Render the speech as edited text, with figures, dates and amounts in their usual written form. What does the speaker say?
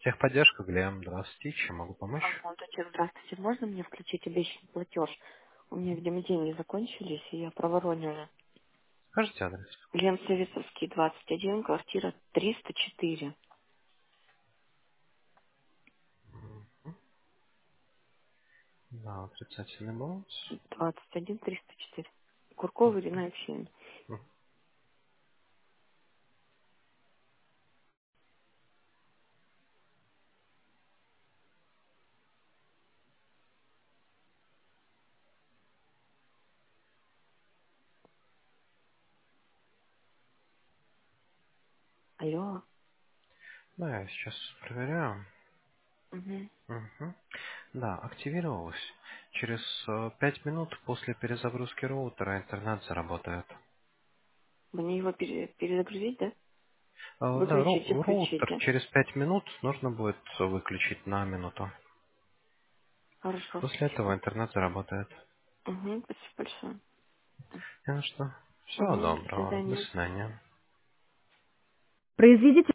Техподдержка, Глеб. Здравствуйте. Чем могу помочь? Антончик, здравствуйте. Можно мне включить обещанный платеж? У меня, видимо, деньги закончились, и я проворонила. Скажите адрес. Лен Советовский, 21, квартира 304. Да, отрицательный баланс. 21, 304. Куркова Ирина Евгеньевна. М. Алло. Да, я сейчас проверяю. Угу. Мгм. Да, активировалось. Через 5 минут после перезагрузки роутера интернет заработает. Мне его перезагрузить, да? Да, Выключить и включить, роутер да? через 5 минут нужно будет выключить на минуту. Хорошо, После этого спасибо. интернет заработает. Угу, спасибо большое. Ну что, всего Угу, до доброго. До свидания. свидания. Произведите